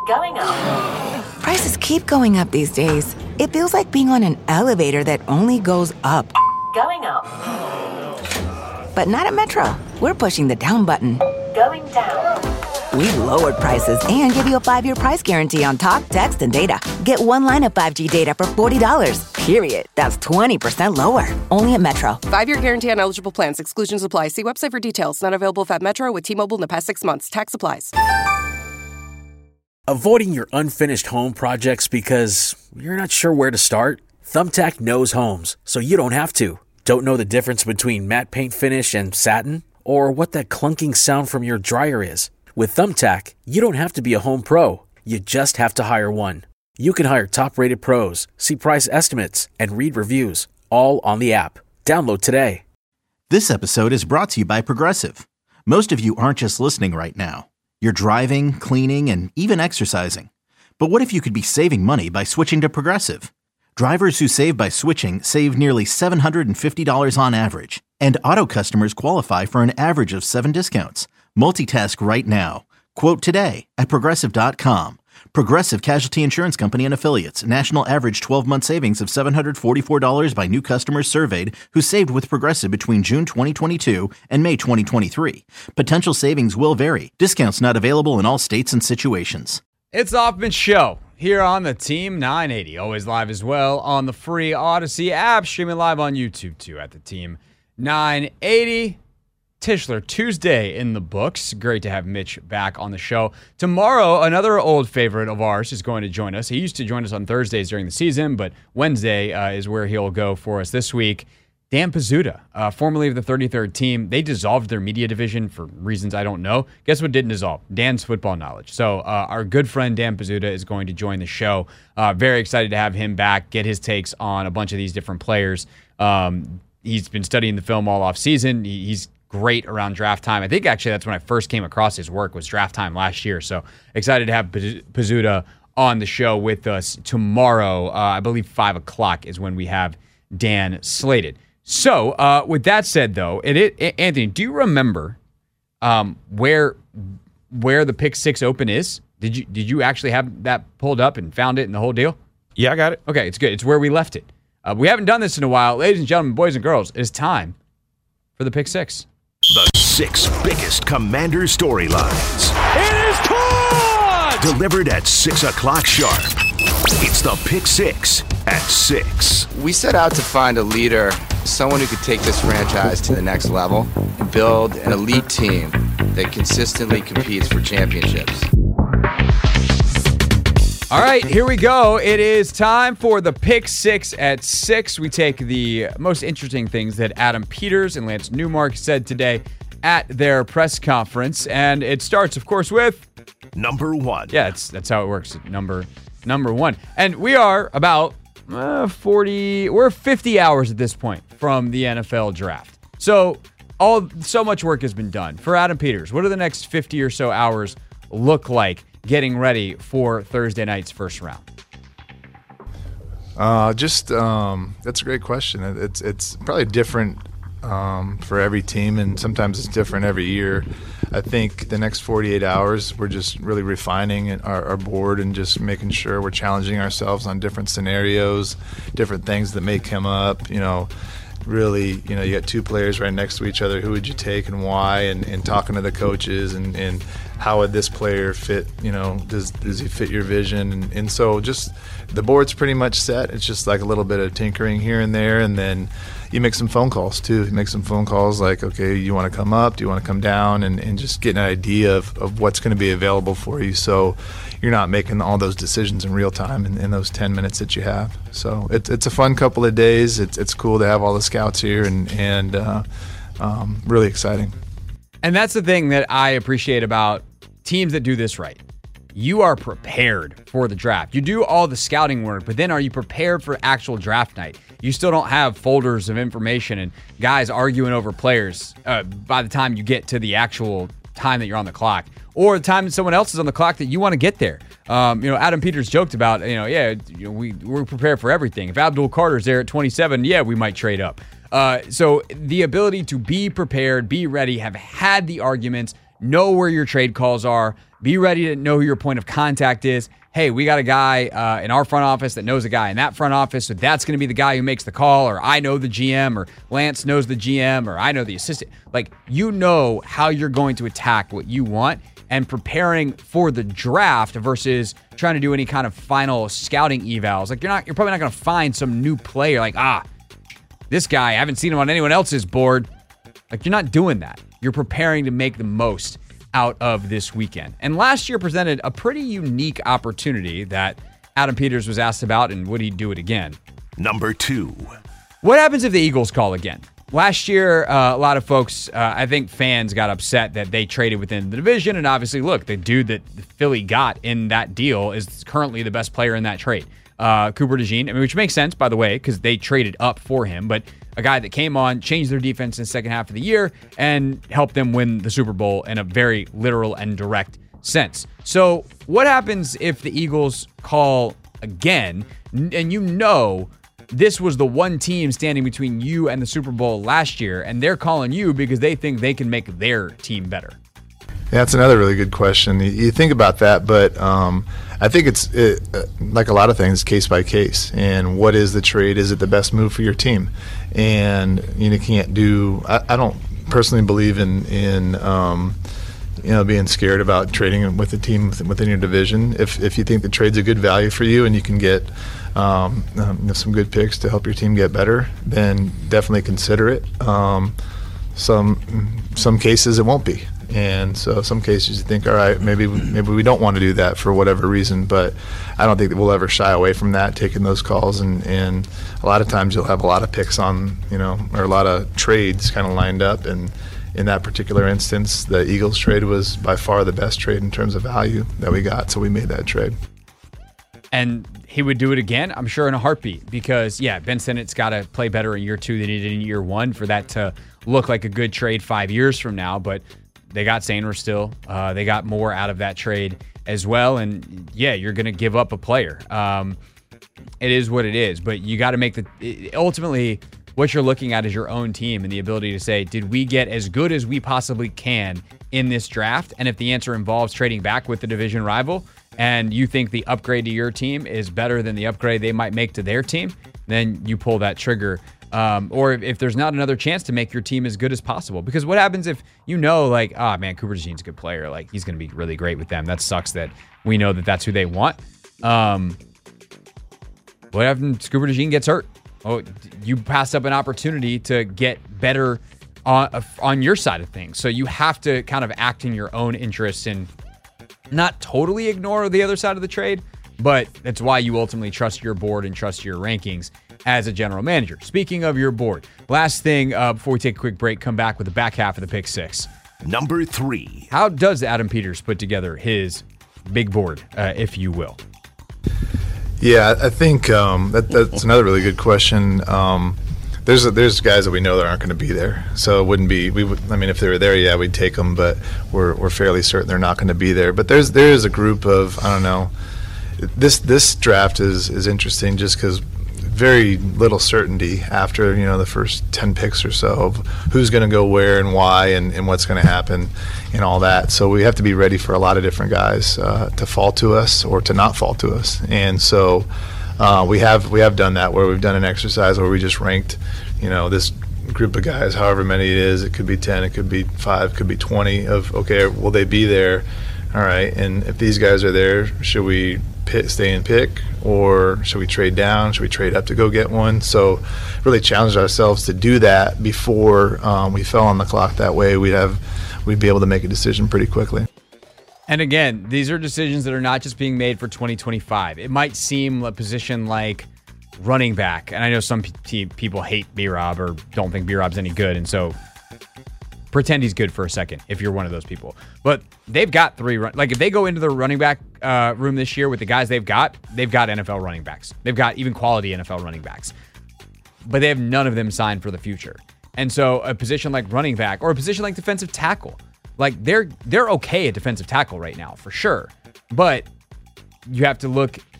Going up. Prices keep going up these days. It feels like being on an elevator that only goes up. Going up. But not at Metro. We're pushing the down button. Going down. We've lowered prices and give you a 5-year price guarantee on talk, text, and data. Get one line of 5G data for $40, period. That's 20% lower. Only at Metro. 5-year guarantee on eligible plans. Exclusions apply. See website for details. Not available at Metro with T-Mobile in the past 6 months. Tax applies. Avoiding your unfinished home projects because you're not sure where to start? Thumbtack knows homes, so you don't have to. Don't know the difference between matte paint finish and satin? Or what that clunking sound from your dryer is? With Thumbtack, you don't have to be a home pro. You just have to hire one. You can hire top-rated pros, see price estimates, and read reviews, all on the app. Download today. This episode is brought to you by Progressive. Most of you aren't just listening right now. You're driving, cleaning, and even exercising. But what if you could be saving money by switching to Progressive? Drivers who save by switching save nearly $750 on average. And auto customers qualify for an average of 7 discounts. Multitask right now. Quote today at Progressive.com. Progressive Casualty Insurance Company and Affiliates. National average 12-month savings of $744 by new customers surveyed who saved with Progressive between June 2022 and May 2023. Potential savings will vary. Discounts not available in all states and situations. It's the Hoffman Show here on the Team 980. Always live as well on the free Odyssey app. Streaming live on YouTube too at the Team 980. Tischler Tuesday in the books. Great to have Mitch back on the show. Tomorrow, another old favorite of ours is going to join us. He used to join us on Thursdays during the season, but Wednesday is where he'll go for us this week. Dan Pizzuta, formerly of the 33rd team. They dissolved their media division for reasons I don't know. Guess what didn't dissolve? Dan's football knowledge. So our good friend Dan Pizzuta is going to join the show. Very excited to have him back, get his takes on a bunch of these different players. He's been studying the film all off season. He's great around draft time. I think actually that's when I first came across his work was draft time last year. So excited to have Pizzuta on the show with us tomorrow. I believe 5 o'clock is when we have Dan slated. So with that said, though, Anthony, do you remember where the Pick 6 Open is? Did you actually have that pulled up and found it and the whole deal? Yeah, I got it. Okay, it's good. It's where we left it. We haven't done this in a while. Ladies and gentlemen, boys and girls, it is time for the Pick 6. The 6 biggest Commander storylines. It is caught! Delivered at 6 o'clock sharp. It's the Pick 6 at 6. We set out to find a leader, someone who could take this franchise to the next level and build an elite team that consistently competes for championships. All right, here we go. It is time for the Pick 6 at 6. We take the most interesting things that Adam Peters and Lance Newmark said today at their press conference. And it starts, of course, with... Number 1. Yeah, that's how it works. Number 1. And we are about 50 hours at this point from the NFL draft. So much work has been done. For Adam Peters, what do the next 50 or so hours look like getting ready for Thursday night's first round? That's a great question. It's probably different for every team, and sometimes it's different every year. I think the next 48 hours, we're just really refining our board and just making sure we're challenging ourselves on different scenarios, different things that may come up. Really, you got 2 players right next to each other. Who would you take and why? And talking to the coaches and how would this player fit? Does he fit your vision? And so just the board's pretty much set. It's just like a little bit of tinkering here and there, and then you make some phone calls too. You make some phone calls like, okay, you want to come up? Do you want to come down? And just get an idea of what's going to be available for you. So you're not making all those decisions in real time in those 10 minutes that you have. So it's a fun couple of days. It's cool to have all the scouts here and really exciting. And that's the thing that I appreciate about teams that do this right. You are prepared for the draft. You do all the scouting work, but then are you prepared for actual draft night? You still don't have folders of information and guys arguing over players by the time you get to the actual time that you're on the clock, or the time that someone else is on the clock that you want to get there. Adam Peters joked about, we're prepared for everything. If Abdul Carter's there at 27, we might trade up. So the ability to be prepared, be ready, have had the arguments, know where your trade calls are. Be ready to know who your point of contact is. Hey, we got a guy in our front office that knows a guy in that front office, so that's going to be the guy who makes the call, or I know the GM, or Lance knows the GM, or I know the assistant. Like, you know how you're going to attack what you want, and preparing for the draft versus trying to do any kind of final scouting evals. Like, you're probably not going to find some new player like, this guy, I haven't seen him on anyone else's board. Like, you're not doing that. You're preparing to make the most out of this weekend. And last year presented a pretty unique opportunity that Adam Peters was asked about, and would he do it again? Number 2. What happens if the Eagles call again? Last year, a lot of folks, I think fans got upset that they traded within the division. And obviously, look, the dude that Philly got in that deal is currently the best player in that trade. Cooper DeJean, which makes sense, by the way, because they traded up for him. But a guy that came on, changed their defense in the second half of the year, and helped them win the Super Bowl in a very literal and direct sense. So what happens if the Eagles call again, and you know this was the one team standing between you and the Super Bowl last year, and they're calling you because they think they can make their team better? Yeah, that's another really good question. You think about that, but I think it's like a lot of things, case by case. And what is the trade? Is it the best move for your team? And you can't do. I don't personally believe in being scared about trading with a team within your division. If you think the trade's a good value for you and you can get some good picks to help your team get better, then definitely consider it. Some cases it won't be. And so some cases you think, all right, maybe we don't want to do that for whatever reason, but I don't think that we'll ever shy away from that, taking those calls. And a lot of times you'll have a lot of picks on, or a lot of trades kind of lined up. And in that particular instance, the Eagles trade was by far the best trade in terms of value that we got. So we made that trade. And he would do it again, I'm sure, in a heartbeat, because, Ben Sinnott's got to play better in year 2 than he did in year 1 for that to look like a good trade 5 years from now. But they got Sainer still. They got more out of that trade as well. And, you're going to give up a player. It is what it is. But you got to make ultimately, what you're looking at is your own team and the ability to say, did we get as good as we possibly can in this draft? And if the answer involves trading back with the division rival, and you think the upgrade to your team is better than the upgrade they might make to their team, then you pull that trigger. Or if there's not another chance to make your team as good as possible. Because what happens if Cooper DeJean's a good player. Like, he's going to be really great with them. That sucks that we know that that's who they want. What happens if Cooper DeJean gets hurt? Oh, you pass up an opportunity to get better on your side of things. So you have to kind of act in your own interests and not totally ignore the other side of the trade, but that's why you ultimately trust your board and trust your rankings as a general manager. Speaking of your board, last thing before we take a quick break, come back with the back half of the Pick 6. Number 3. How does Adam Peters put together his big board, if you will? Yeah, I think that's another really good question. There's guys that we know that aren't going to be there, so it wouldn't be. If they were there, we'd take them, but we're fairly certain they're not going to be there. But there is a group of, I don't know. This draft is interesting just because very little certainty after the first 10 picks or so of who's going to go where and why and what's going to happen and all that. So we have to be ready for a lot of different guys to fall to us or to not fall to us. And so we have done that, where we've done an exercise where we just ranked this group of guys, however many it is. It could be 10, it could be 5, it could be 20 of, okay, will they be there? All right, and if these guys are there, should we stay and pick, or should we trade down? Should we trade up to go get one? So really challenged ourselves to do that before we fell on the clock. That way we'd be able to make a decision pretty quickly. And again, these are decisions that are not just being made for 2025. It might seem a position like running back, and I know some people hate B-Rob or don't think B-Rob's any good, and so pretend he's good for a second if you're one of those people. But they've got 3 if they go into the running back room this year with the guys they've got NFL running backs. They've got even quality NFL running backs. But they have none of them signed for the future. And so a position like running back or a position like defensive tackle, like they're okay at defensive tackle right now for sure. But you have to look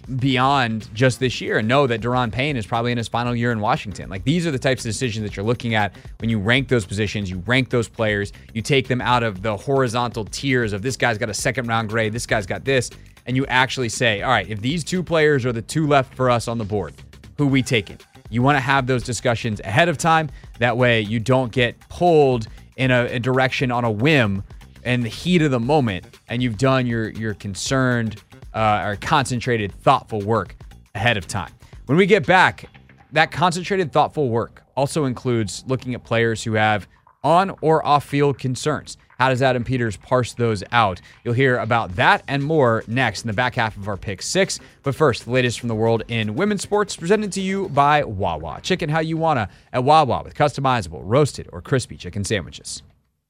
beyond just this year and know that Daron Payne is probably in his final year in Washington. Like, these are the types of decisions that you're looking at when you rank those positions, you rank those players, you take them out of the horizontal tiers of this guy's got a second round grade, this guy's got this, and you actually say, all right, if these two players are the two left for us on the board, who we taking? You want to have those discussions ahead of time. That way you don't get pulled in a direction on a whim in the heat of the moment, and you've done your concerned or concentrated, thoughtful work ahead of time. When we get back, that concentrated, thoughtful work also includes looking at players who have on or off-field concerns. How does Adam Peters parse those out? You'll hear about that and more next in the back half of our Pick 6. But first, the latest from the world in women's sports, presented to you by Wawa. Chicken how you wanna at Wawa with customizable, roasted, or crispy chicken sandwiches.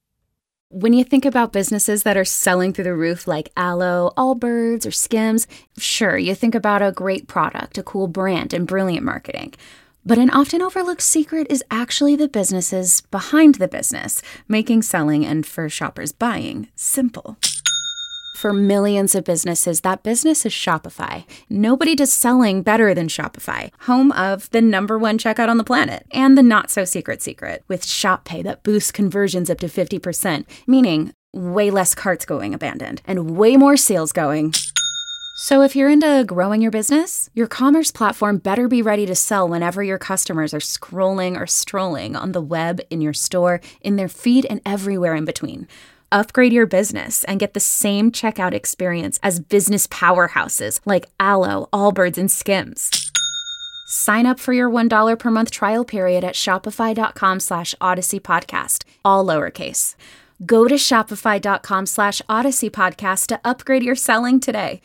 When you think about businesses that are selling through the roof like Aloe, Allbirds, or Skims, sure, you think about a great product, a cool brand, and brilliant marketing. But an often overlooked secret is actually the businesses behind the business, making selling and, for shoppers, buying simple. For millions of businesses, that business is Shopify. Nobody does selling better than Shopify, home of the #1 checkout on the planet, and the not-so-secret secret, with Shop Pay that boosts conversions up to 50%, meaning way less carts going abandoned, and way more sales going. So if you're into growing your business, your commerce platform better be ready to sell whenever your customers are scrolling or strolling on the web, in your store, in their feed, and everywhere in between. Upgrade your business and get the same checkout experience as business powerhouses like Aloe, Allbirds, and Skims. Sign up for your $1 per month trial period at shopify.com/Odyssey Podcast, all lowercase. Go to shopify.com/Odyssey Podcast to upgrade your selling today.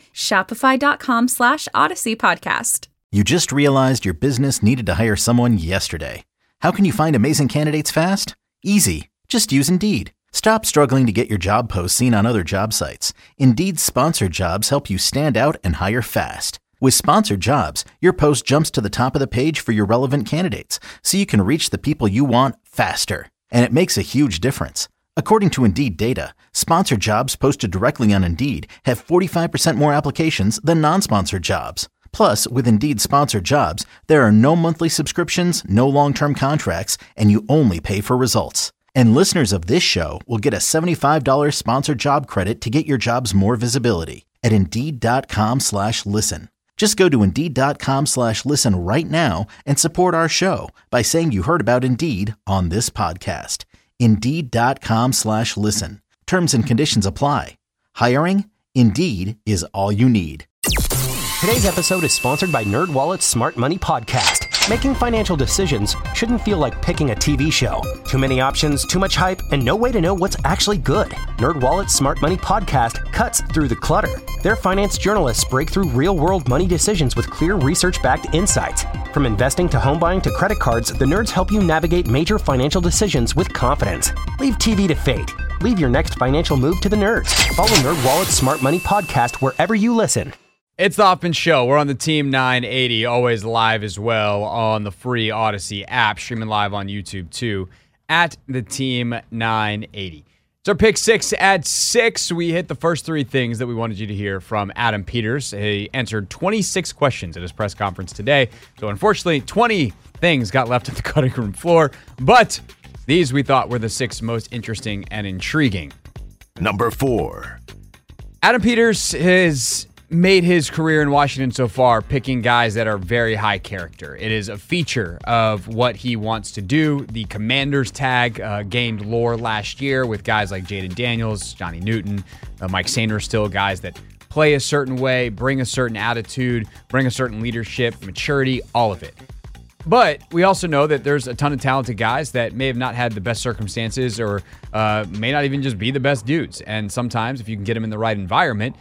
Shopify.com/Odyssey Podcast. You just realized your business needed to hire someone yesterday. How can you find amazing candidates fast? Easy. Just use Indeed. Stop struggling to get your job posts seen on other job sites. Indeed's sponsored jobs help you stand out and hire fast. With sponsored jobs, your post jumps to the top of the page for your relevant candidates, so you can reach the people you want faster. And it makes a huge difference. According to Indeed data, sponsored jobs posted directly on Indeed have 45% more applications than non-sponsored jobs. Plus, with Indeed sponsored jobs, there are no monthly subscriptions, no long-term contracts, and you only pay for results. And listeners of this show will get a $75 sponsored job credit to get your jobs more visibility at Indeed.com/listen. Just go to Indeed.com/listen right now and support our show by saying you heard about Indeed on this podcast. Indeed.com/listen. Terms and conditions apply. Hiring? Indeed is all you need. Today's episode is sponsored by NerdWallet's Smart Money Podcast. Making financial decisions shouldn't feel like picking a TV show. Too many options, too much hype, and no way to know what's actually good. NerdWallet's Smart Money Podcast cuts through the clutter. Their finance journalists break through real-world money decisions with clear research-backed insights. From investing to home buying to credit cards, the nerds help you navigate major financial decisions with confidence. Leave TV to fate. Leave your next financial move to the nerds. Follow NerdWallet's Smart Money Podcast wherever you listen. It's the Hoffman Show. We're on the Team 980, always live as well on the free Odyssey app, streaming live on YouTube too, at the Team 980. It's our Pick 6 at 6. We hit the first three things that we wanted you to hear from Adam Peters. He answered 26 questions at his press conference today. So unfortunately, 20 things got left at the cutting room floor, but these we thought were the 6 most interesting and intriguing. Number 4. Adam Peters has made his career in Washington so far picking guys that are very high character. It is a feature of what he wants to do. The Commanders tag gained lore last year with guys like Jaden Daniels, Johnny Newton, Mike Sainristil, guys that play a certain way, bring a certain attitude, bring a certain leadership, maturity, all of it. But we also know that there's a ton of talented guys that may have not had the best circumstances or may not even just be the best dudes. And sometimes if you can get them in the right environment,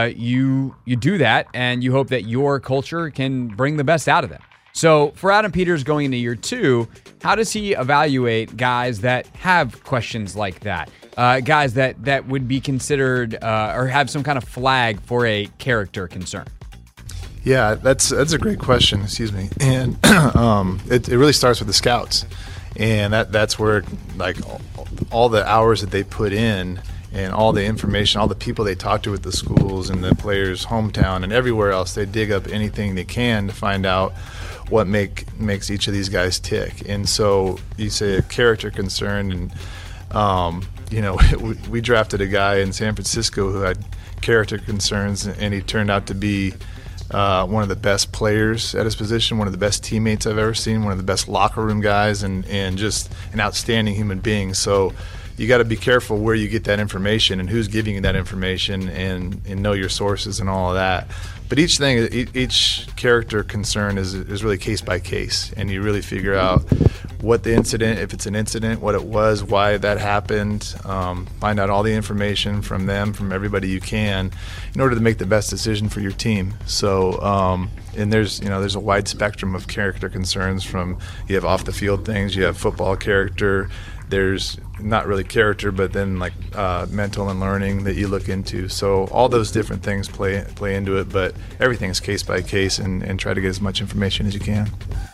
you do that, and you hope that your culture can bring the best out of them. So for Adam Peters going into year 2, how does he evaluate guys that have questions like that? Guys that would be considered or have some kind of flag for a character concern? Yeah, that's a great question. Excuse me. And it really starts with the scouts, and that's where like all the hours that they put in and all the information, all the people they talk to at the schools and the players' hometown and everywhere else. They dig up anything they can to find out what makes each of these guys tick. And so you say a character concern, and we drafted a guy in San Francisco who had character concerns, and he turned out to be one of the best players at his position, one of the best teammates I've ever seen, one of the best locker room guys, and just an outstanding human being. So you got to be careful where you get that information and who's giving you that information, and know your sources and all of that. But each character concern is really case by case, and you really figure out what the incident, if it's an incident, what it was, why that happened. Find out all the information from them, from everybody you can, in order to make the best decision for your team. So, and there's a wide spectrum of character concerns. From you have off the field things, you have football character. There's not really character, but then like mental and learning that you look into. So all those different things play into it, but everything's case by case, and try to get as much information as you can.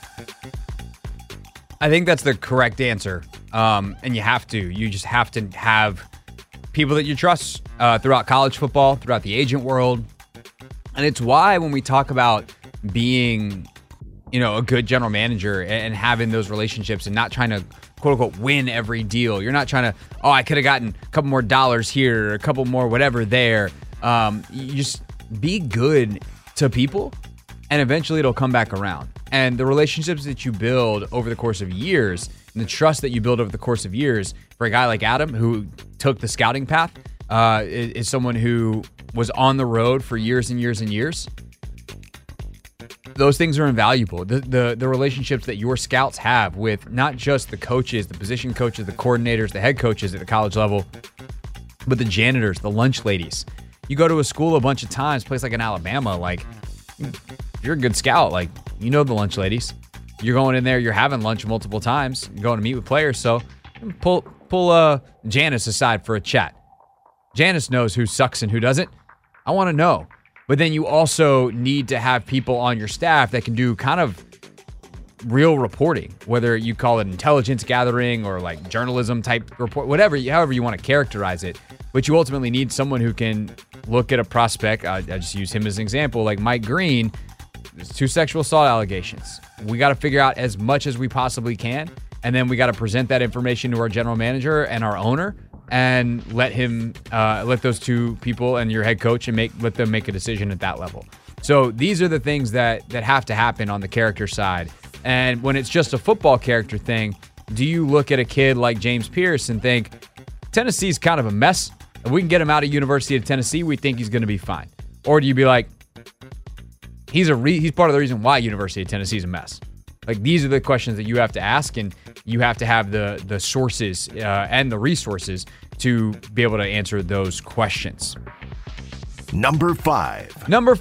I think that's the correct answer, and you just have to have people that you trust throughout college football, throughout the agent world, and it's why when we talk about being, a good general manager and having those relationships and not trying to quote unquote win every deal. You're not trying to, I could have gotten a couple more dollars here, or a couple more whatever there. You just be good to people, and eventually it'll come back around. And the relationships that you build over the course of years, and the trust that you build over the course of years, for a guy like Adam, who took the scouting path, is someone who was on the road for years and years and years. Those things are invaluable. The relationships that your scouts have with not just the coaches, the position coaches, the coordinators, the head coaches at the college level, but the janitors, the lunch ladies. You go to a school a bunch of times, place like in Alabama, like, if you're a good scout, like, the lunch ladies. You're going in there, you're having lunch multiple times, you're going to meet with players. So pull Janice aside for a chat. Janice knows who sucks and who doesn't. I want to know. But then you also need to have people on your staff that can do kind of real reporting, whether you call it intelligence gathering or like journalism type report, however you want to characterize it. But you ultimately need someone who can look at a prospect. I just use him as an example, like Mike Green. There's 2 sexual assault allegations. We got to figure out as much as we possibly can, and then we got to present that information to our general manager and our owner, and let those 2 people and your head coach and let them make a decision at that level. So these are the things that have to happen on the character side. And when it's just a football character thing, do you look at a kid like James Pierce and think, Tennessee's kind of a mess? If we can get him out of University of Tennessee, we think he's going to be fine. Or do you be like, he's part of the reason why University of Tennessee is a mess? Like, these are the questions that you have to ask, and you have to have the sources and the resources to be able to answer those questions. Number 5.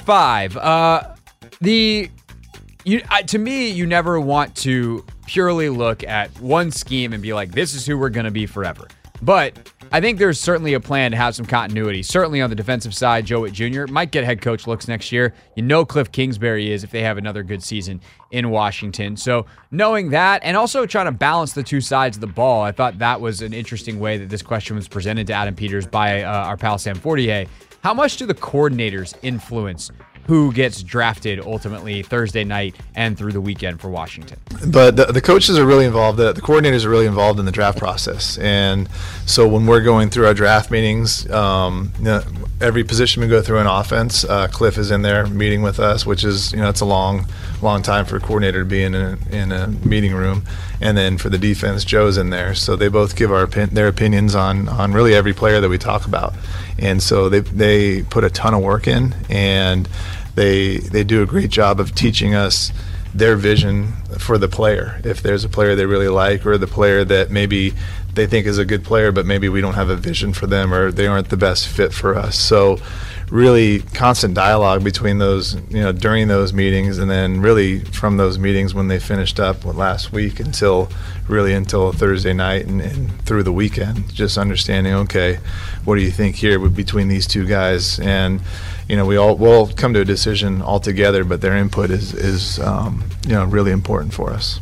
To me, you never want to purely look at one scheme and be like, this is who we're going to be forever. But I think there's certainly a plan to have some continuity. Certainly on the defensive side, Joe Witt Jr. might get head coach looks next year. Cliff Kingsbury is if they have another good season in Washington. So knowing that, and also trying to balance the 2 sides of the ball, I thought that was an interesting way that this question was presented to Adam Peters by our pal Sam Fortier. How much do the coordinators influence who gets drafted ultimately Thursday night and through the weekend for Washington? But the coaches are really involved. The coordinators are really involved in the draft process. And so when we're going through our draft meetings, every position we go through in offense, Cliff is in there meeting with us, which is, it's a long time for a coordinator to be in a meeting room. And then for the defense, Joe's in there. So they both give their opinions on really every player that we talk about. And so they put a ton of work in, and they do a great job of teaching us their vision for the player. If there's a player they really like, or the player that maybe they think is a good player, but maybe we don't have a vision for them, or they aren't the best fit for us. So really constant dialogue between those, during those meetings, and then really from those meetings when they finished up last week until Thursday night and through the weekend, just understanding, okay, what do you think here between these 2 guys? And we'll come to a decision all together, but their input is really important for us.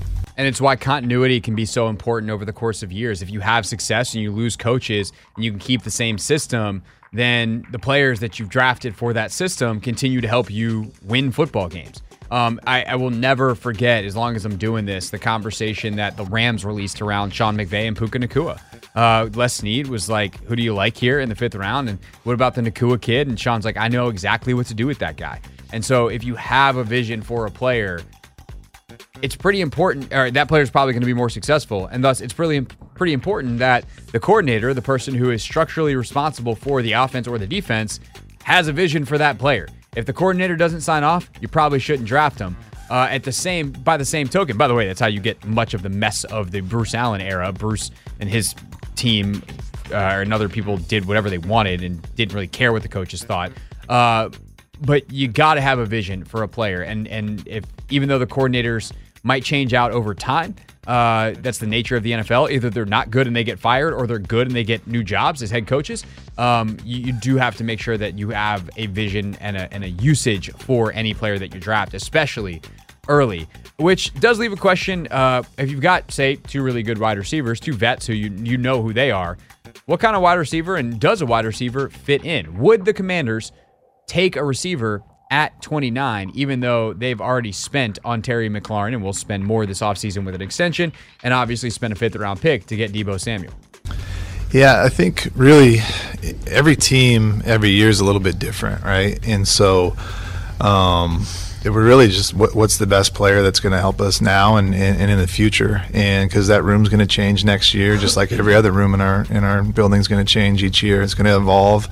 And it's why continuity can be so important over the course of years. If you have success and you lose coaches and you can keep the same system, then the players that you've drafted for that system continue to help you win football games. I will never forget, as long as I'm doing this, the conversation that the Rams released around Sean McVay and Puka Nacua. Les Snead was like, who do you like here in the 5th round? And what about the Nacua kid? And Sean's like, I know exactly what to do with that guy. And so if you have a vision for a player, it's pretty important, or that player is probably going to be more successful. And thus, it's pretty important that the coordinator, the person who is structurally responsible for the offense or the defense, has a vision for that player. If the coordinator doesn't sign off, you probably shouldn't draft him. By the same token, by the way, that's how you get much of the mess of the Bruce Allen era. Bruce and his team and other people did whatever they wanted and didn't really care what the coaches thought. But you got to have a vision for a player. And if even though the coordinators might change out over time, that's the nature of the NFL. Either they're not good and they get fired, or they're good and they get new jobs as head coaches. You do have to make sure that you have a vision and a usage for any player that you draft, especially early. Which does leave a question. If you've got, say, 2 really good wide receivers, 2 vets who you know who they are, what kind of wide receiver and does a wide receiver fit in? Would the Commanders take a receiver at 29, even though they've already spent on Terry McLaurin and will spend more this offseason with an extension, and obviously spend a 5th-round pick to get Deebo Samuel? Yeah, I think really every team every year is a little bit different, right? And so it would really just what's the best player that's going to help us now and in the future, and because that room's going to change next year, just like every other room in our building is going to change each year. It's going to evolve.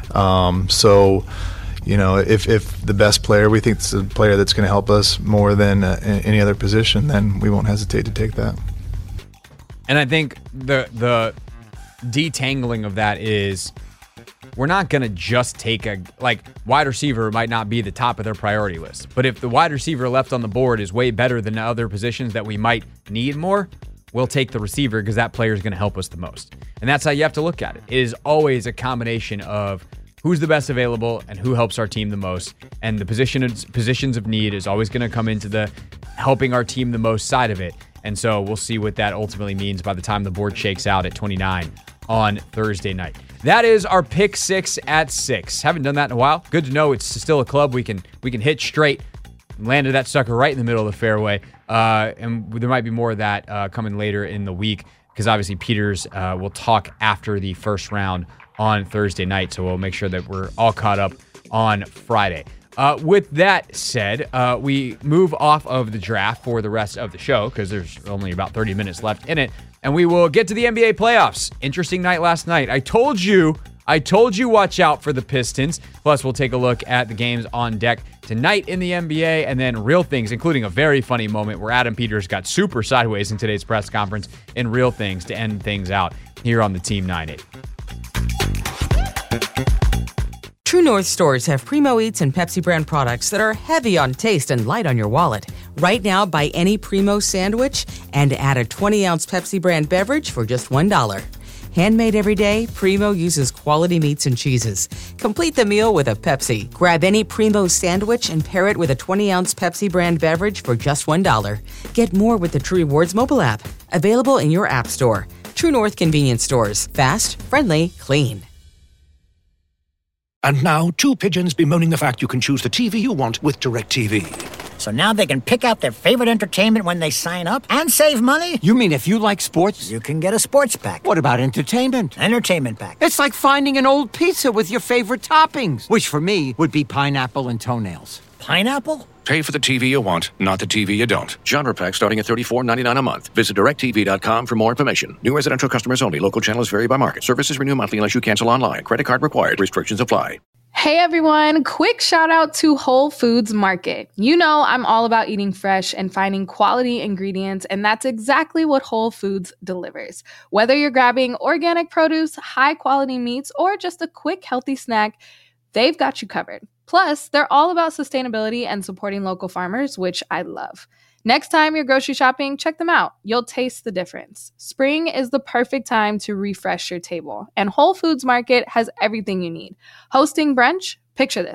So, you know, if the best player we think is a player that's going to help us more than any other position, then we won't hesitate to take that. And I think the detangling of that is we're not going to just take wide receiver might not be the top of their priority list. But if the wide receiver left on the board is way better than other positions that we might need more, we'll take the receiver because that player is going to help us the most. And that's how you have to look at it. It is always a combination of who's the best available and who helps our team the most. And the positions of need is always going to come into the helping our team the most side of it. And so we'll see what that ultimately means by the time the board shakes out at 29 on Thursday night. That is our pick 6 at 6. Haven't done that in a while. Good to know it's still a club we can hit straight. Landed that sucker right in the middle of the fairway. And there might be more of that coming later in the week, because obviously Peters will talk after the first round on Thursday night. So we'll make sure that we're all caught up on Friday. With that said, we move off of the draft for the rest of the show because there's only about 30 minutes left in it. And we will get to the NBA playoffs. Interesting night last night. I told you watch out for the Pistons. Plus, we'll take a look at the games on deck tonight in the NBA, and then real things, including a very funny moment where Adam Peters got super sideways in today's press conference in real things to end things out here on the Team 980. True North stores have Primo Eats and Pepsi brand products that are heavy on taste and light on your wallet. Right now, buy any Primo sandwich and add a 20-ounce Pepsi brand beverage for just $1. Handmade every day, Primo uses quality meats and cheeses. Complete the meal with a Pepsi. Grab any Primo sandwich and pair it with a 20-ounce Pepsi brand beverage for just $1. Get more with the True Rewards mobile app. Available in your app store. True North convenience stores. Fast, friendly, clean. And now, 2 pigeons bemoaning the fact you can choose the TV you want with DirecTV. So now they can pick out their favorite entertainment when they sign up and save money? You mean if you like sports? You can get a sports pack. What about entertainment? Entertainment pack. It's like finding an old pizza with your favorite toppings, which for me would be pineapple and toenails. Pineapple? Pay for the TV you want, not the TV you don't. Genre pack starting at $34.99 a month. Visit DirecTV.com for more information. New residential customers only. Local channels vary by market. Services renew monthly unless you cancel online. Credit card required. Restrictions apply. Hey everyone, quick shout out to Whole Foods Market. You know I'm all about eating fresh and finding quality ingredients, and that's exactly what Whole Foods delivers. Whether you're grabbing organic produce, high quality meats, or just a quick healthy snack, they've got you covered. Plus, they're all about sustainability and supporting local farmers, which I love. Next time you're grocery shopping, check them out. You'll taste the difference. Spring is the perfect time to refresh your table, and Whole Foods Market has everything you need. Hosting brunch? Picture this.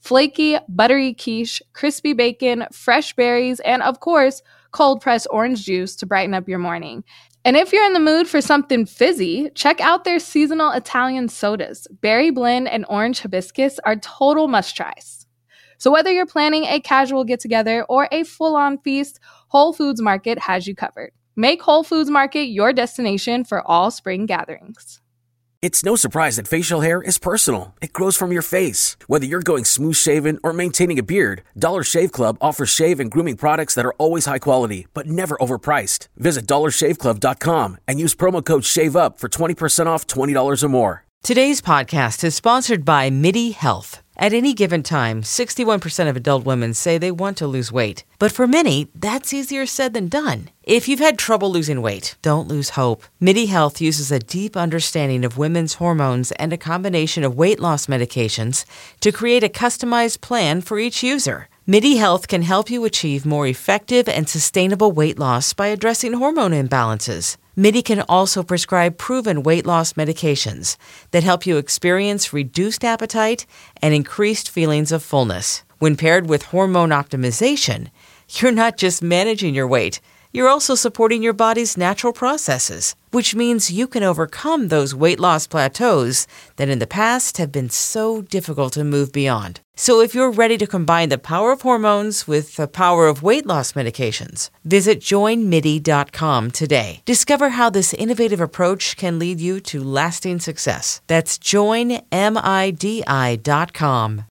flaky, buttery quiche, crispy bacon, fresh berries, and of course, cold-pressed orange juice to brighten up your morning. And if you're in the mood for something fizzy, check out their seasonal Italian sodas. Berry blend and orange hibiscus are total must-tries. So whether you're planning a casual get-together or a full-on feast, Whole Foods Market has you covered. Make Whole Foods Market your destination for all spring gatherings. It's no surprise that facial hair is personal. It grows from your face. Whether you're going smooth shaven or maintaining a beard, Dollar Shave Club offers shave and grooming products that are always high quality, but never overpriced. Visit dollarshaveclub.com and use promo code SHAVEUP for 20% off $20 or more. Today's podcast is sponsored by MIDI Health. At any given time, 61% of adult women say they want to lose weight. But for many, that's easier said than done. If you've had trouble losing weight, don't lose hope. MIDI Health uses a deep understanding of women's hormones and a combination of weight loss medications to create a customized plan for each user. MIDI Health can help you achieve more effective and sustainable weight loss by addressing hormone imbalances. MIDI can also prescribe proven weight loss medications that help you experience reduced appetite and increased feelings of fullness. When paired with hormone optimization, you're not just managing your weight, you're also supporting your body's natural processes, which means you can overcome those weight loss plateaus that in the past have been so difficult to move beyond. So if you're ready to combine the power of hormones with the power of weight loss medications, visit joinmidi.com today. Discover how this innovative approach can lead you to lasting success. That's joinmidi.com.